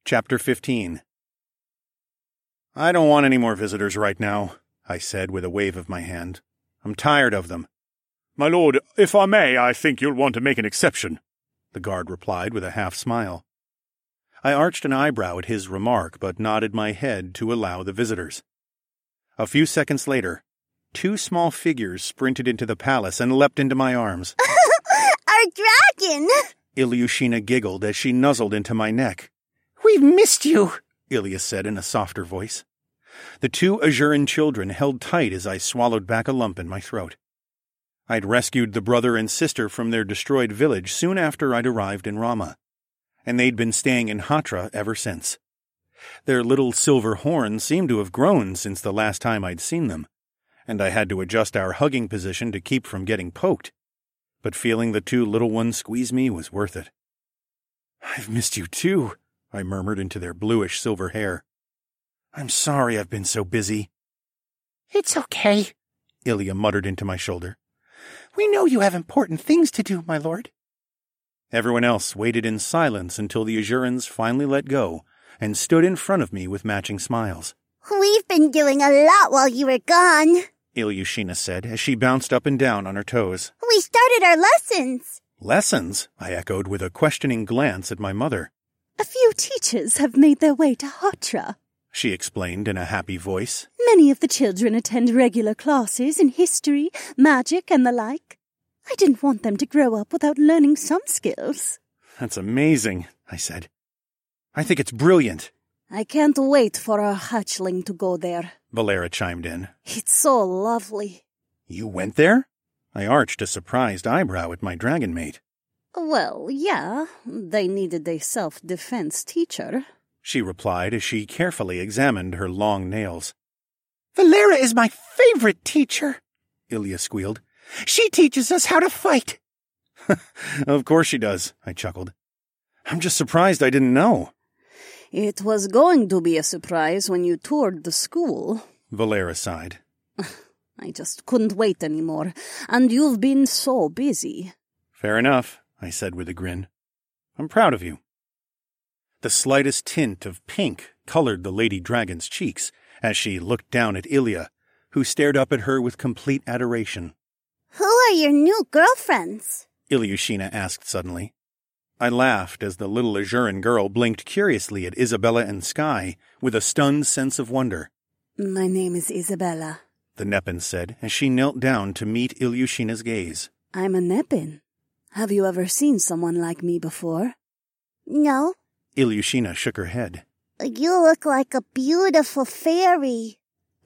Chapter 15. I don't want any more visitors right now, I said with a wave of my hand. I'm tired of them. My lord, if I may, I think you'll want to make an exception, the guard replied with a half-smile. I arched an eyebrow at his remark, but nodded my head to allow the visitors. A few seconds later, 2 small figures sprinted into the palace and leapt into my arms. Our dragon! Ilyushina giggled as she nuzzled into my neck. We've missed you, Ilya said in a softer voice. The 2 Azuran children held tight as I swallowed back a lump in my throat. I'd rescued the brother and sister from their destroyed village soon after I'd arrived in Rama, and they'd been staying in Hatra ever since. Their little silver horns seemed to have grown since the last time I'd seen them, and I had to adjust our hugging position to keep from getting poked. But feeling the 2 little ones squeeze me was worth it. "I've missed you too," I murmured into their bluish-silver hair. "I'm sorry I've been so busy." "It's okay," Ilya muttered into my shoulder. "We know you have important things to do, my lord." Everyone else waited in silence until the Azurans finally let go and stood in front of me with matching smiles. We've been doing a lot while you were gone, Ilyushina said as she bounced up and down on her toes. We started our lessons. Lessons? I echoed with a questioning glance at my mother. A few teachers have made their way to Hatra, she explained in a happy voice. Many of the children attend regular classes in history, magic, and the like. I didn't want them to grow up without learning some skills. That's amazing, I said. I think it's brilliant. I can't wait for our hatchling to go there, Valera chimed in. It's so lovely. You went there? I arched a surprised eyebrow at my dragon mate. Well, yeah, they needed a self-defense teacher, she replied as she carefully examined her long nails. Valera is my favorite teacher, Ilya squealed. She teaches us how to fight. Of course she does, I chuckled. I'm just surprised I didn't know. It was going to be a surprise when you toured the school, Valera sighed. I just couldn't wait anymore, and you've been so busy. Fair enough, I said with a grin. I'm proud of you. The slightest tint of pink colored the lady dragon's cheeks as she looked down at Ilya, who stared up at her with complete adoration. Who are your new girlfriends? Ilyushina asked suddenly. I laughed as the little Azuran girl blinked curiously at Isabella and Sky with a stunned sense of wonder. My name is Isabella, the Nepin said as she knelt down to meet Ilyushina's gaze. I'm a Nepin. Have you ever seen someone like me before? No. Ilyushina shook her head. You look like a beautiful fairy.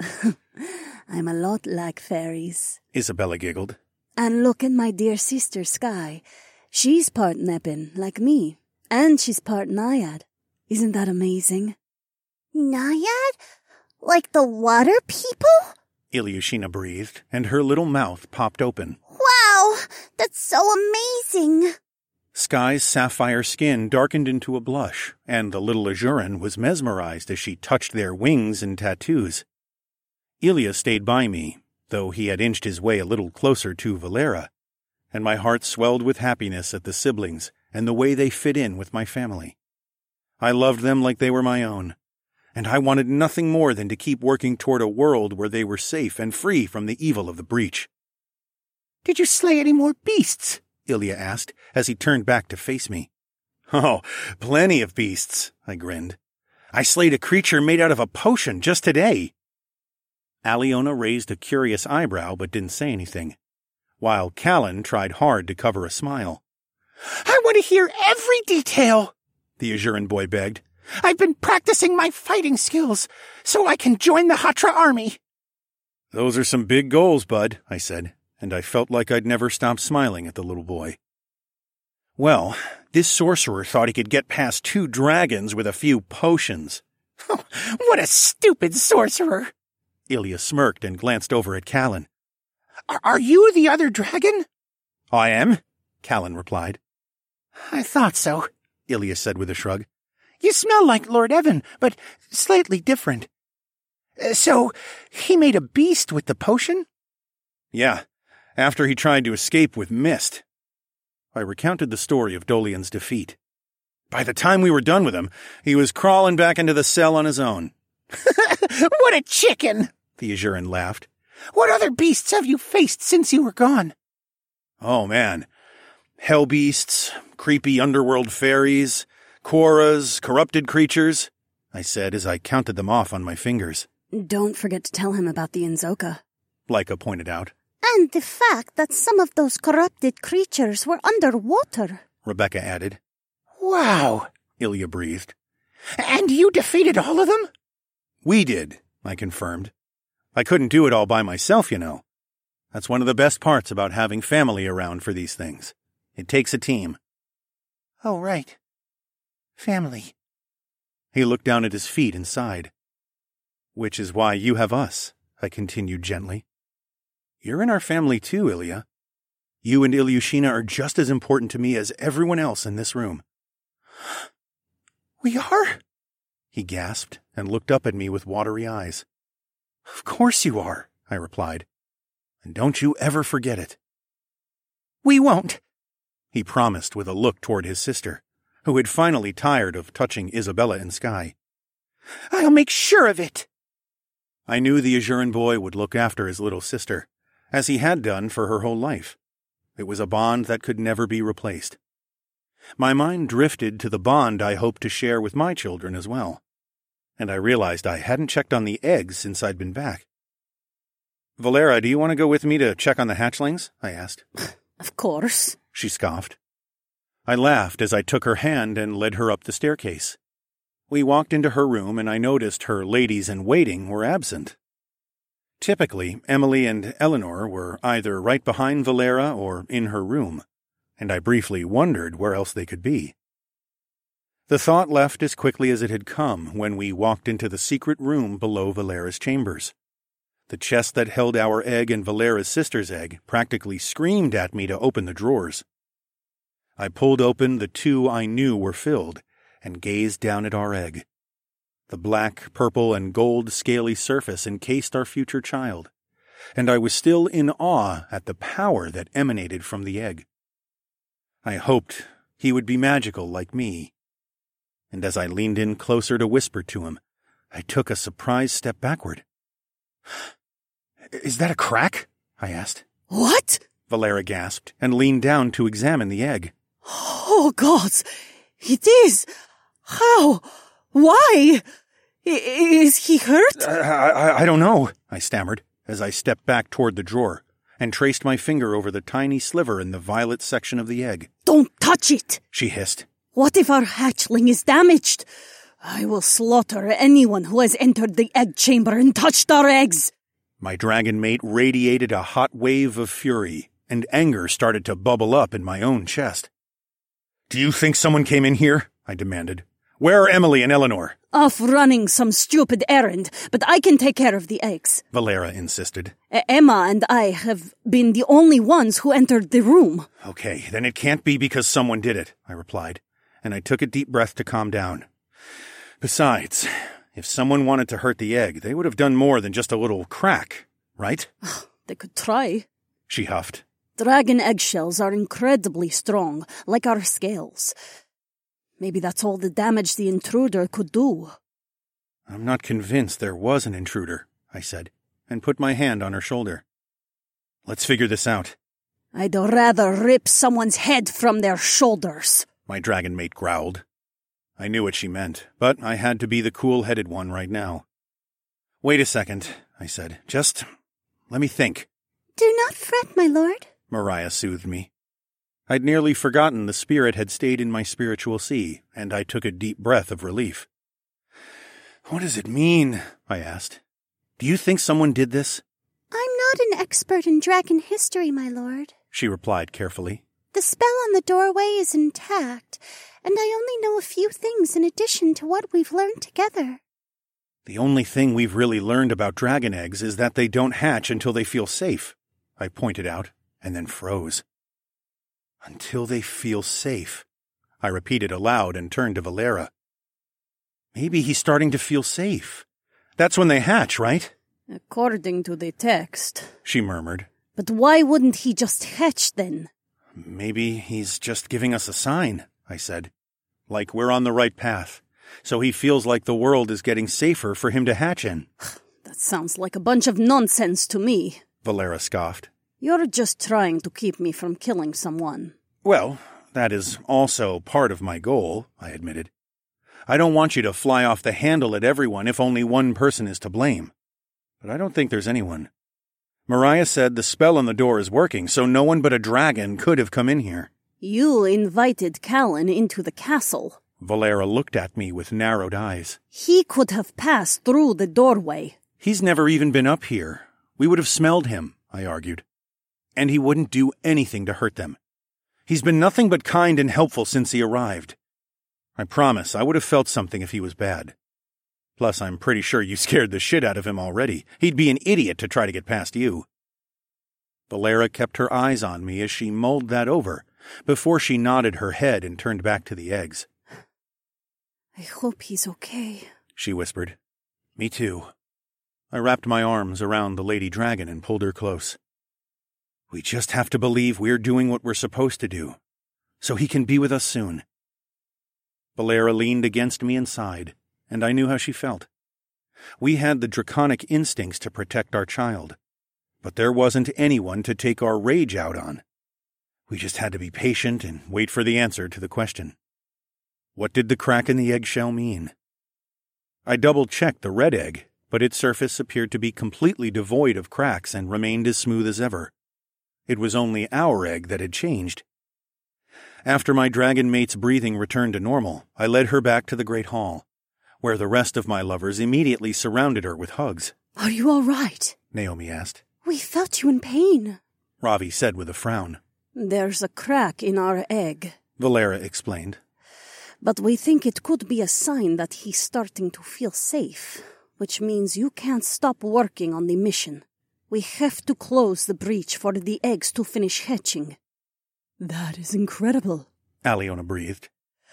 I'm a lot like fairies, Isabella giggled. And look at my dear sister Sky. She's part Nepin, like me, and she's part Naiad. Isn't that amazing? Naiad? Like the water people? Ilyushina breathed, and her little mouth popped open. Wow, that's so amazing. Sky's sapphire skin darkened into a blush, and the little Azuran was mesmerized as she touched their wings and tattoos. Ilya stayed by me, though he had inched his way a little closer to Valera, and my heart swelled with happiness at the siblings and the way they fit in with my family. I loved them like they were my own, and I wanted nothing more than to keep working toward a world where they were safe and free from the evil of the breach. "Did you slay any more beasts?" Ilya asked as he turned back to face me. "Oh, plenty of beasts," I grinned. "I slayed a creature made out of a potion just today." Aliona raised a curious eyebrow but didn't say anything, while Callan tried hard to cover a smile. "I want to hear every detail," the Azuran boy begged. "I've been practicing my fighting skills so I can join the Hatra army." "Those are some big goals, bud," I said, and I felt like I'd never stopped smiling at the little boy. Well, this sorcerer thought he could get past 2 dragons with a few potions. What a stupid sorcerer! Ilya smirked and glanced over at Callan. Are you the other dragon?" "I am," Callan replied. "I thought so," Ilya said with a shrug. "You smell like Lord Evan, but slightly different. So, he made a beast with the potion?" "Yeah, after he tried to escape with mist." I recounted the story of Dolian's defeat. By the time we were done with him, he was crawling back into the cell on his own. What a chicken! The Azuran laughed. What other beasts have you faced since you were gone? Oh, man. Hell beasts, creepy underworld fairies, Quorras, corrupted creatures, I said as I counted them off on my fingers. Don't forget to tell him about the Inzoka, Laika pointed out. And the fact that some of those corrupted creatures were underwater, Rebecca added. Wow, Ilya breathed. And you defeated all of them? We did, I confirmed. I couldn't do it all by myself, you know. That's one of the best parts about having family around for these things. It takes a team. Oh, right. Family. He looked down at his feet and sighed. Which is why you have us, I continued gently. You're in our family too, Ilya. You and Ilyushina are just as important to me as everyone else in this room. We are? He gasped and looked up at me with watery eyes. Of course you are, I replied. And don't you ever forget it. We won't, he promised with a look toward his sister, who had finally tired of touching Isabella and Sky. I'll make sure of it. I knew the Azuran boy would look after his little sister, as he had done for her whole life. It was a bond that could never be replaced. My mind drifted to the bond I hoped to share with my children as well, and I realized I hadn't checked on the eggs since I'd been back. Valera, do you want to go with me to check on the hatchlings? I asked. Of course, she scoffed. I laughed as I took her hand and led her up the staircase. We walked into her room and I noticed her ladies-in-waiting were absent. Typically, Emily and Eleanor were either right behind Valera or in her room, and I briefly wondered where else they could be. The thought left as quickly as it had come when we walked into the secret room below Valera's chambers. The chest that held our egg and Valera's sister's egg practically screamed at me to open the drawers. I pulled open the two I knew were filled and gazed down at our egg. The black, purple, and gold scaly surface encased our future child, and I was still in awe at the power that emanated from the egg. I hoped he would be magical like me, and as I leaned in closer to whisper to him, I took a surprised step backward. Is that a crack? I asked. What? Valera gasped and leaned down to examine the egg. Oh, gods! It is! How? Why? Is he hurt? I don't know, I stammered, as I stepped back toward the drawer and traced my finger over the tiny sliver in the violet section of the egg. Don't touch it! She hissed. What if our hatchling is damaged? I will slaughter anyone who has entered the egg chamber and touched our eggs! My dragon mate radiated a hot wave of fury, and anger started to bubble up in my own chest. Do you think someone came in here? I demanded. Where are Emily and Eleanor? Off running some stupid errand, but I can take care of the eggs, Valera insisted. Emma and I have been the only ones who entered the room. Okay, then it can't be because someone did it, I replied, and I took a deep breath to calm down. Besides, if someone wanted to hurt the egg, they would have done more than just a little crack, right? They could try, she huffed. Dragon eggshells are incredibly strong, like our scales. Maybe that's all the damage the intruder could do. I'm not convinced there was an intruder, I said, and put my hand on her shoulder. Let's figure this out. I'd rather rip someone's head from their shoulders, my dragon mate growled. I knew what she meant, but I had to be the cool-headed one right now. Wait a second, I said. Just let me think. Do not fret, my lord, Mariah soothed me. I'd nearly forgotten the spirit had stayed in my spiritual sea, and I took a deep breath of relief. What does it mean? I asked. Do you think someone did this? I'm not an expert in dragon history, my lord, she replied carefully. The spell on the doorway is intact, and I only know a few things in addition to what we've learned together. The only thing we've really learned about dragon eggs is that they don't hatch until they feel safe, I pointed out, and then froze. Until they feel safe, I repeated aloud and turned to Valera. Maybe he's starting to feel safe. That's when they hatch, right? According to the text, she murmured. But why wouldn't he just hatch then? Maybe he's just giving us a sign, I said. like we're on the right path, so he feels like the world is getting safer for him to hatch in. That sounds like a bunch of nonsense to me, Valera scoffed. You're just trying to keep me from killing someone. Well, that is also part of my goal, I admitted. I don't want you to fly off the handle at everyone if only one person is to blame. But I don't think there's anyone. Mariah said the spell on the door is working, so no one but a dragon could have come in here. You invited Callan into the castle. Valera looked at me with narrowed eyes. He could have passed through the doorway. He's never even been up here. We would have smelled him, I argued. And he wouldn't do anything to hurt them. He's been nothing but kind and helpful since he arrived. I promise I would have felt something if he was bad. Plus, I'm pretty sure you scared the shit out of him already. He'd be an idiot to try to get past you. Valera kept her eyes on me as she mulled that over, before she nodded her head and turned back to the eggs. I hope he's okay, she whispered. Me too. I wrapped my arms around the lady dragon and pulled her close. We just have to believe we're doing what we're supposed to do, so he can be with us soon. Valera leaned against me and sighed, and I knew how she felt. We had the draconic instincts to protect our child, but there wasn't anyone to take our rage out on. We just had to be patient and wait for the answer to the question. What did the crack in the eggshell mean? I double-checked the red egg, but its surface appeared to be completely devoid of cracks and remained as smooth as ever. It was only our egg that had changed. After my dragon mate's breathing returned to normal, I led her back to the Great Hall, where the rest of my lovers immediately surrounded her with hugs. Are you all right? Naomi asked. We felt you in pain, Ravi said with a frown. There's a crack in our egg, Valera explained. But we think it could be a sign that he's starting to feel safe, which means you can't stop working on the mission. We have to close the breach for the eggs to finish hatching. That is incredible, Aliona breathed.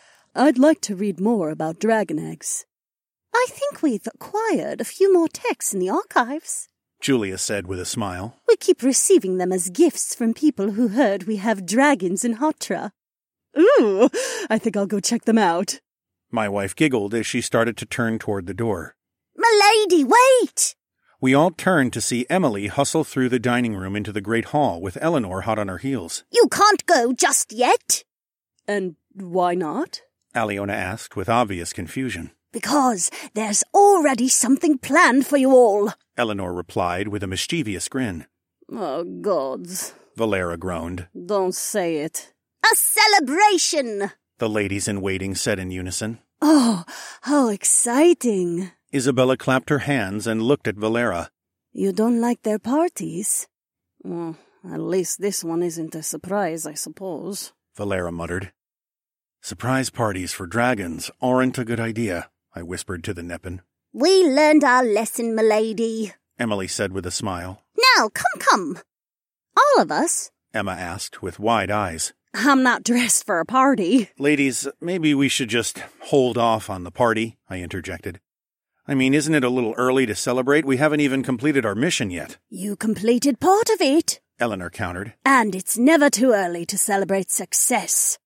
I'd like to read more about dragon eggs. I think we've acquired a few more texts in the archives, Julia said with a smile. We keep receiving them as gifts from people who heard we have dragons in Hatra. Ooh, I think I'll go check them out. My wife giggled as she started to turn toward the door. Milady, wait! We all turned to see Emily hustle through the dining room into the great hall with Eleanor hot on her heels. You can't go just yet. And why not? Aliona asked with obvious confusion. Because there's already something planned for you all, Eleanor replied with a mischievous grin. Oh, gods. Valera groaned. Don't say it. A celebration! The ladies-in-waiting said in unison. Oh, how exciting. Isabella clapped her hands and looked at Valera. You don't like their parties? Well, at least this one isn't a surprise, I suppose. Valera muttered. Surprise parties for dragons aren't a good idea, I whispered to the Neppin. We learned our lesson, milady, Emily said with a smile. Now, come. All of us? Emma asked with wide eyes. I'm not dressed for a party. Ladies, maybe we should just hold off on the party, I interjected. I mean, isn't it a little early to celebrate? We haven't even completed our mission yet. You completed part of it, Eleanor countered. And it's never too early to celebrate success.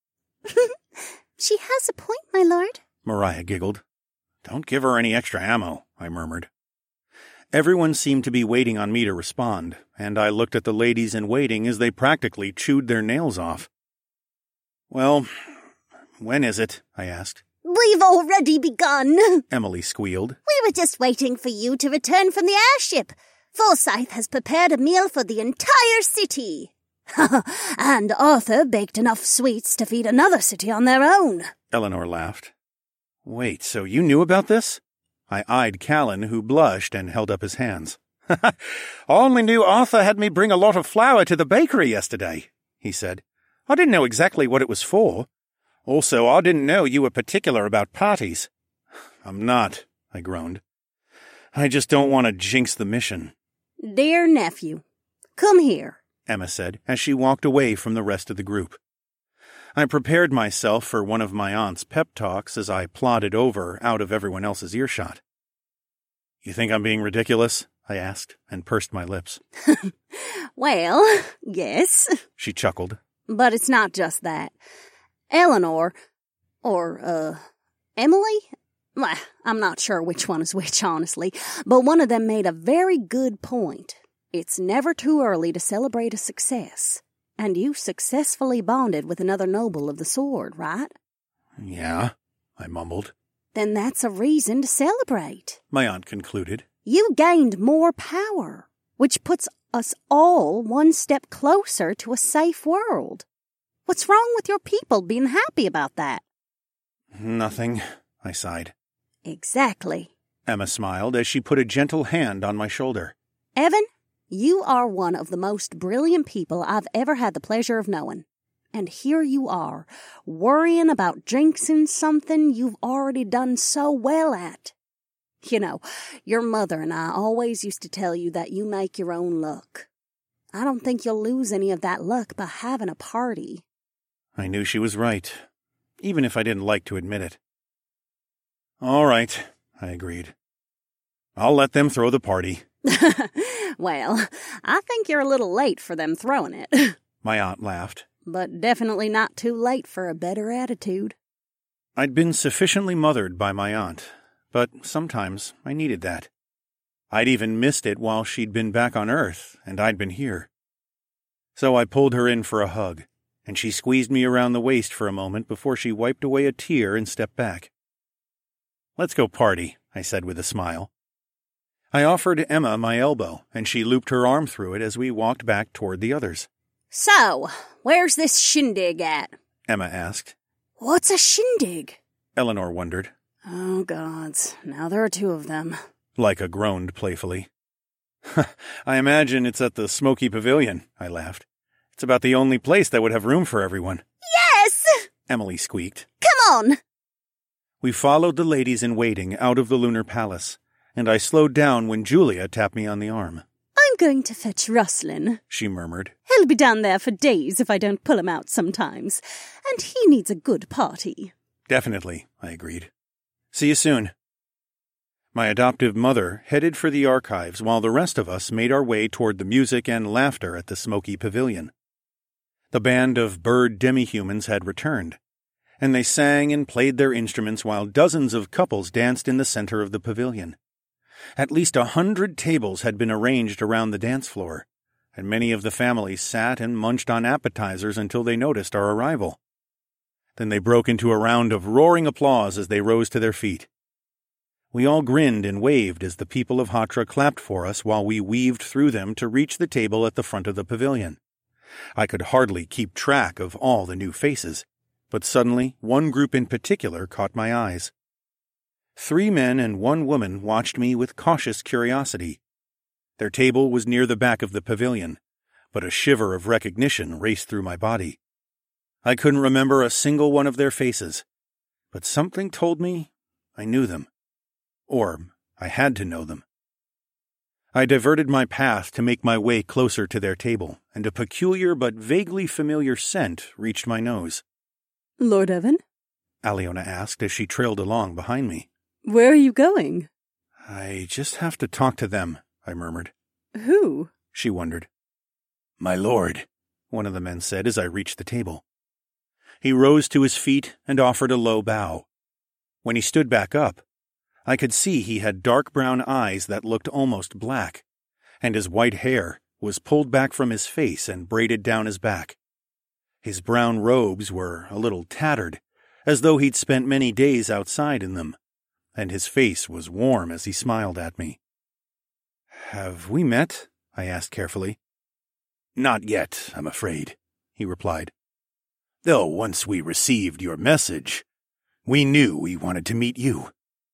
She has a point, my lord, Mariah giggled. Don't give her any extra ammo, I murmured. Everyone seemed to be waiting on me to respond, and I looked at the ladies-in-waiting as they practically chewed their nails off. Well, when is it? I asked. We've already begun, Emily squealed. We were just waiting for you to return from the airship. Forsyth has prepared a meal for the entire city. And Arthur baked enough sweets to feed another city on their own. Eleanor laughed. Wait, so you knew about this? I eyed Callan, who blushed and held up his hands. I only knew Arthur had me bring a lot of flour to the bakery yesterday, he said. I didn't know exactly what it was for. Also, I didn't know you were particular about parties. I'm not, I groaned. I just don't want to jinx the mission. Dear nephew, come here, Emma said, as she walked away from the rest of the group. I prepared myself for one of my aunt's pep talks as I plodded over out of everyone else's earshot. You think I'm being ridiculous? I asked, and pursed my lips. Well, yes, she chuckled. But it's not just that. Eleanor, Or, Emily? Well, I'm not sure which one is which, honestly, but one of them made a very good point. It's never too early to celebrate a success. And you successfully bonded with another noble of the sword, right? Yeah, I mumbled. Then that's a reason to celebrate. My aunt concluded. You gained more power, which puts us all one step closer to a safe world. What's wrong with your people being happy about that? Nothing, I sighed. Exactly. Emma smiled as she put a gentle hand on my shoulder. Evan, you are one of the most brilliant people I've ever had the pleasure of knowing. And here you are, worrying about jinxing something you've already done so well at. You know, your mother and I always used to tell you that you make your own luck. I don't think you'll lose any of that luck by having a party. I knew she was right, even if I didn't like to admit it. All right, I agreed. I'll let them throw the party. Well, I think you're a little late for them throwing it. My aunt laughed. But definitely not too late for a better attitude. I'd been sufficiently mothered by my aunt, but sometimes I needed that. I'd even missed it while she'd been back on Earth, and I'd been here. So I pulled her in for a hug, and she squeezed me around the waist for a moment before she wiped away a tear and stepped back. Let's go party, I said with a smile. I offered Emma my elbow, and she looped her arm through it as we walked back toward the others. So, where's this shindig at? Emma asked. What's a shindig? Eleanor wondered. Oh, gods, now there are two of them. Leica groaned playfully. I imagine it's at the Smoky Pavilion, I laughed. It's about the only place that would have room for everyone. Yes! Emily squeaked. Come on! We followed the ladies in waiting out of the Lunar Palace, and I slowed down when Julia tapped me on the arm. I'm going to fetch Ruslan, she murmured. He'll be down there for days if I don't pull him out sometimes, and he needs a good party. Definitely, I agreed. See you soon. My adoptive mother headed for the archives while the rest of us made our way toward the music and laughter at the Smoky Pavilion. The band of bird demi-humans had returned, and they sang and played their instruments while dozens of couples danced in the center of the pavilion. At least 100 tables had been arranged around the dance floor, and many of the families sat and munched on appetizers until they noticed our arrival. Then they broke into a round of roaring applause as they rose to their feet. We all grinned and waved as the people of Hatra clapped for us while we weaved through them to reach the table at the front of the pavilion. I could hardly keep track of all the new faces, but suddenly one group in particular caught my eyes. 3 men and 1 woman watched me with cautious curiosity. Their table was near the back of the pavilion, but a shiver of recognition raced through my body. I couldn't remember a single one of their faces, but something told me I knew them. Or I had to know them. I diverted my path to make my way closer to their table, and a peculiar but vaguely familiar scent reached my nose. Lord Evan? Aliona asked as she trailed along behind me. Where are you going? I just have to talk to them, I murmured. Who? She wondered. My lord, one of the men said as I reached the table. He rose to his feet and offered a low bow. When he stood back up, I could see he had dark brown eyes that looked almost black, and his white hair was pulled back from his face and braided down his back. His brown robes were a little tattered, as though he'd spent many days outside in them, and his face was warm as he smiled at me. Have we met? I asked carefully. Not yet, I'm afraid, he replied. Though once we received your message, we knew we wanted to meet you.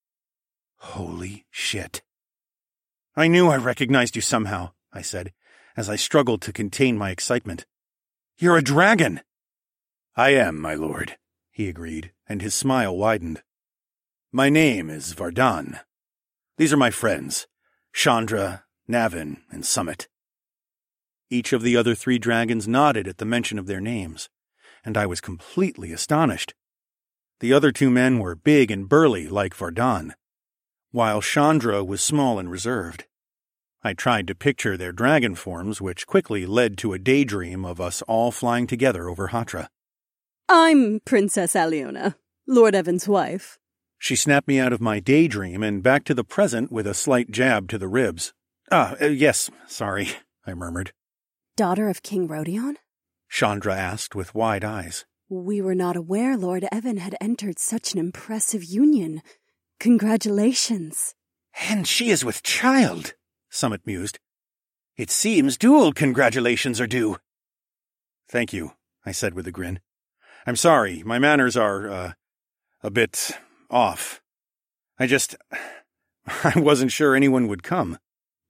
Holy shit. I knew I recognized you somehow, I said, as I struggled to contain my excitement. You're a dragon! I am, my lord, he agreed, and his smile widened. My name is Vardan. These are my friends, Chandra, Navin, and Summit. Each of the other 3 dragons nodded at the mention of their names, and I was completely astonished. The other 2 men were big and burly like Vardan, while Chandra was small and reserved. I tried to picture their dragon forms, which quickly led to a daydream of us all flying together over Hatra. I'm Princess Aliona. Lord Evan's wife. She snapped me out of my daydream and back to the present with a slight jab to the ribs. Yes, sorry, I murmured. Daughter of King Rodion? Chandra asked with wide eyes. We were not aware Lord Evan had entered such an impressive union. Congratulations. And she is with child, Summit mused. It seems dual congratulations are due. Thank you, I said with a grin. I'm sorry, my manners are, a bit off. I wasn't sure anyone would come.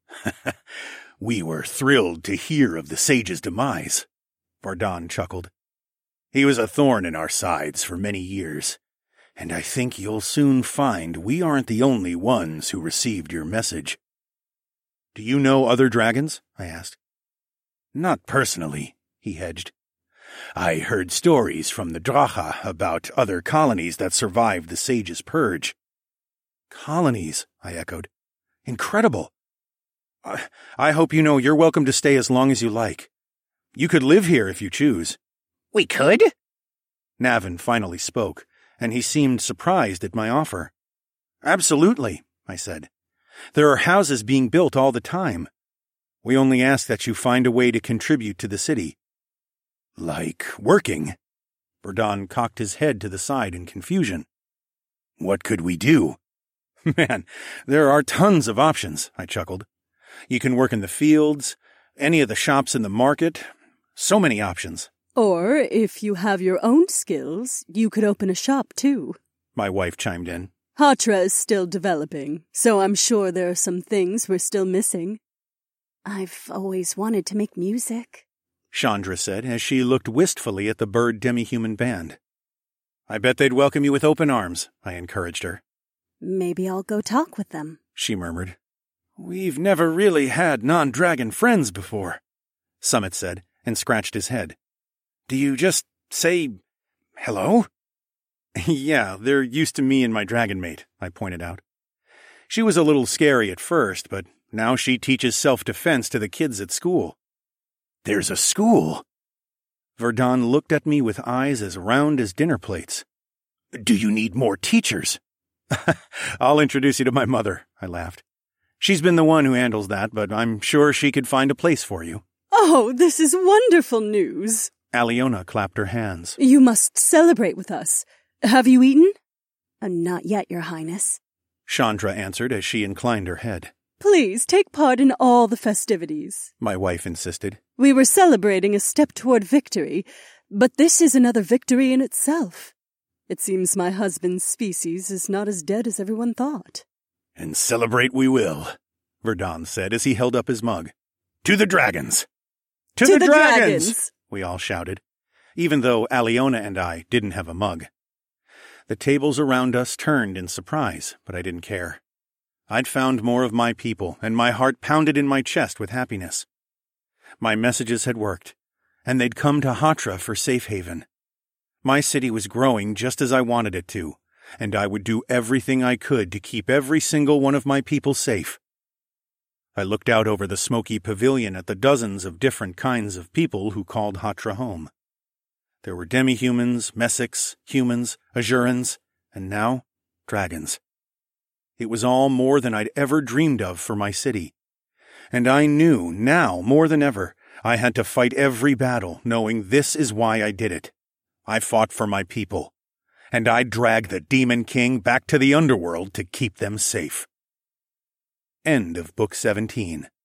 We were thrilled to hear of the sage's demise, Vardon chuckled. He was a thorn in our sides for many years, and I think you'll soon find we aren't the only ones who received your message. Do you know other dragons? I asked. Not personally, he hedged. I heard stories from the Dracha about other colonies that survived the sage's purge. Colonies, I echoed. Incredible. I hope you know you're welcome to stay as long as you like. You could live here if you choose. We could? Navin finally spoke, and he seemed surprised at my offer. Absolutely, I said. There are houses being built all the time. We only ask that you find a way to contribute to the city. Like working? Vardon cocked his head to the side in confusion. What could we do? Man, there are tons of options, I chuckled. You can work in the fields, any of the shops in the market. So many options. Or, if you have your own skills, you could open a shop too. My wife chimed in. Hatra is still developing, so I'm sure there are some things we're still missing. I've always wanted to make music, Chandra said as she looked wistfully at the bird demi-human band. I bet they'd welcome you with open arms, I encouraged her. Maybe I'll go talk with them, she murmured. We've never really had non-dragon friends before, Summit said, and scratched his head. Do you just say hello? Yeah, they're used to me and my dragon mate, I pointed out. She was a little scary at first, but now she teaches self-defense to the kids at school. There's a school? Vardon looked at me with eyes as round as dinner plates. Do you need more teachers? I'll introduce you to my mother, I laughed. She's been the one who handles that, but I'm sure she could find a place for you. Oh, this is wonderful news. Aliona clapped her hands. You must celebrate with us. Have you eaten? Not yet, Your Highness. Chandra answered as she inclined her head. Please take part in all the festivities, my wife insisted. We were celebrating a step toward victory, but this is another victory in itself. It seems my husband's species is not as dead as everyone thought. And celebrate we will, Vardon said as he held up his mug. To the dragons! To the dragons! We all shouted, even though Aliona and I didn't have a mug. The tables around us turned in surprise, but I didn't care. I'd found more of my people, and my heart pounded in my chest with happiness. My messages had worked, and they'd come to Hatra for safe haven. My city was growing just as I wanted it to, and I would do everything I could to keep every single one of my people safe. I looked out over the smoky pavilion at the dozens of different kinds of people who called Hatra home. There were demi-humans, Messics, humans, Azurans, and now, dragons. It was all more than I'd ever dreamed of for my city. And I knew, now more than ever, I had to fight every battle, knowing this is why I did it. I fought for my people, and I'd drag the Demon King back to the underworld to keep them safe. End of Book 17.